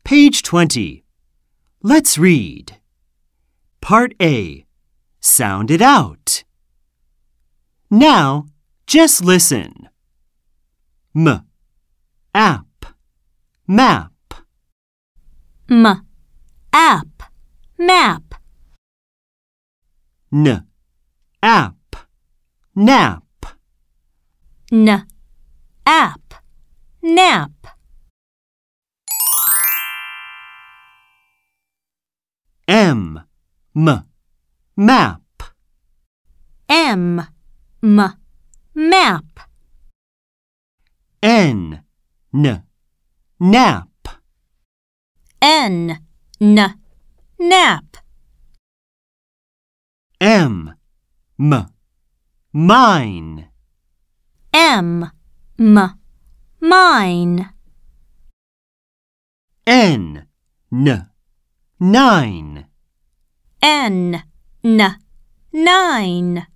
Page 20. Let's read. Part A. Sound it out. Now, just listen. App, map. App, map. App, nap. App, nap. Map. Map. Nap. Nap. Mine. Mine. Nine. Nine.